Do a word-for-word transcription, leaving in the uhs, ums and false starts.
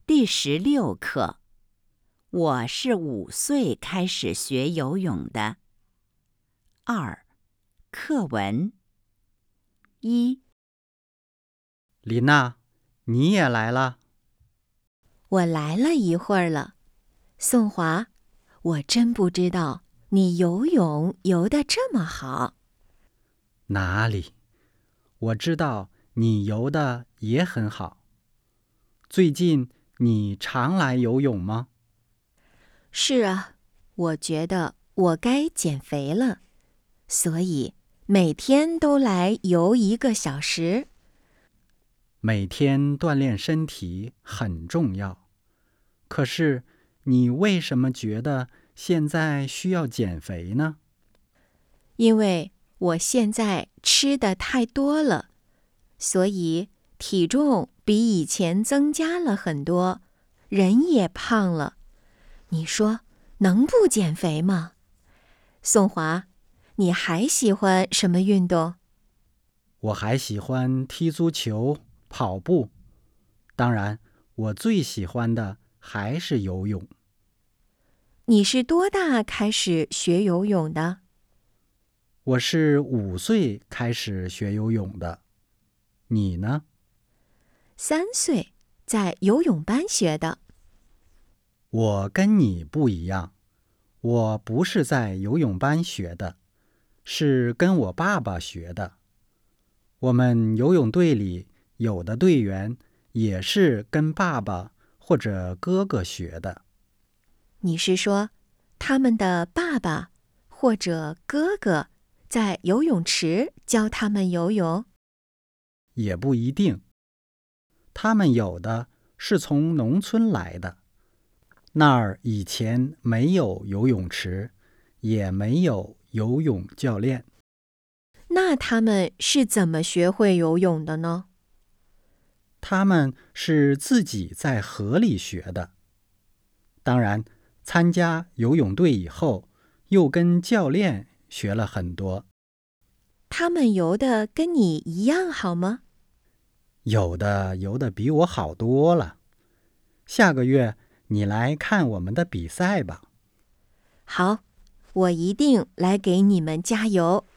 第十六课，我是五岁开始学游泳的。二，课文。一， 李娜，你也来了。 我来了一会儿了。宋华，我真不知道你游泳游得这么好。 哪里？我知道你游得也很好。最近你常来游泳吗？ 是啊，我觉得我该减肥了，所以每天都来游一个小时。 每天锻炼身体很重要。可是你为什么觉得现在需要减肥呢？ 因为我现在吃的太多了，所以体重比以前增加了很多，人也胖了。你说能不减肥吗？宋华，你还喜欢什么运动？ 我还喜欢踢足球、跑步。当然，我最喜欢的还是游泳。 你是多大开始学游泳的？ 我是五岁开始学游泳的。你呢？ 三岁，在游泳班学的。 我跟你不一样，我不是在游泳班学的，是跟我爸爸学的。我们游泳队里有的队员也是跟爸爸或者哥哥学的。 你是说，他们的爸爸或者哥哥在游泳池教他们游泳？ 也不一定，他们有的是从农村来的，那儿以前没有游泳池，也没有游泳教练。 那他们是怎么学会游泳的呢？ 他们是自己在河里学的。当然，参加游泳队以后，又跟教练学了很多。 他们游的跟你一样好吗？ 有的游得比我好多了。下个月你来看我们的比赛吧。 好，我一定来给你们加油。